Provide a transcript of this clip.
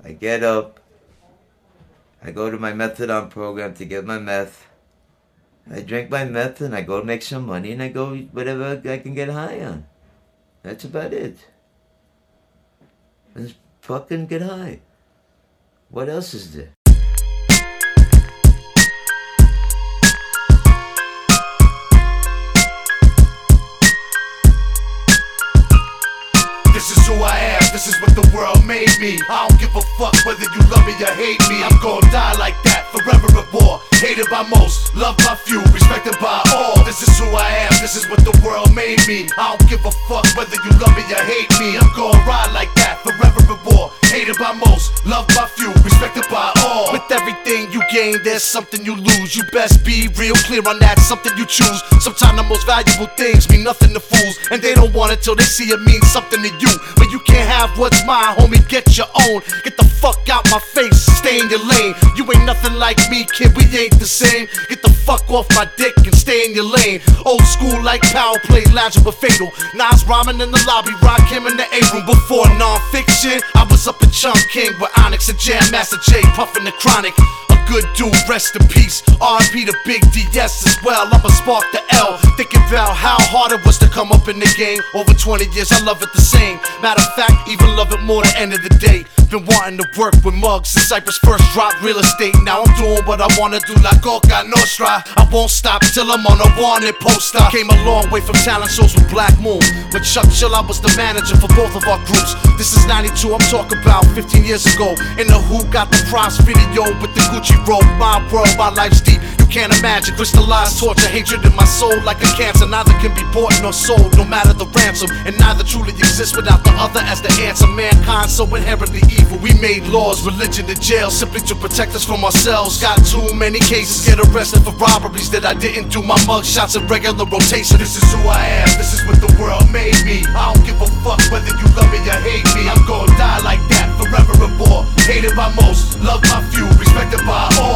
I get up, I go to my methadone program to get my meth. I drink my meth and I go make some money and I go whatever I can get high on. That's about it. Just fucking get high. What else is there? This is who I am, this is what the world made me. I don't give a fuck whether you love me or hate me. I'm gonna die like that, forever at war. Hated by most, loved by few, respected by all. This is who I am, this is what the world made me. I don't give a fuck whether you love me or hate me. I'm gonna ride like that, forever at war. Hated by most, loved by few, respected by all. With everything you gain, there's something you lose. You best be real clear on that, something you choose. Sometimes the most valuable things mean nothing to fools, and they don't want it till they see it mean something to you. But you can't have what's mine, homie, get your own. Get the fuck out my face, stay in your lane. You ain't nothing like me, kid, we ain't the same. Get the fuck off my dick and stay in your lane. Old school like power play, lounging but fatal. Nas rhyming in the lobby, rock him in the A-room. Before non-fiction, I was up in Chum King with Onyx and Jam Master Jay, puffin' the Chronic. Good dude, rest in peace. R.I.P. to Big D.S. as well. I'ma spark the L. Thinking about how hard it was to come up in the game. Over 20 years, I love it the same. Matter of fact, even love it more the end of the day. Been wanting to work with mugs since Cypress first dropped real estate. Now I'm doing what I wanna do like Coca Nostra. I won't stop till I'm on a wanted poster. Came a long way from talent shows with Black Moon. With Chuck Chill, I was the manager for both of our groups. This is 92, I'm talking about 15 years ago. In the Who got the props video with the Gucci robe. My world, my life's deep. You can't imagine. Crystallized torture, hatred in my soul like a cancer. Neither can be bought nor sold, no matter the ransom. And neither truly exists without the other as the answer. Mankind so inherently evil. We made laws, religion, and jail simply to protect us from ourselves. Got too many cases, get arrested for robberies that I didn't do. My mug shots in regular rotation. This is who I am, this is what the world made me. I don't give a fuck whether you love me or hate me. I'm gonna die like that, forever at war. Hated by most, loved by few, respected by all.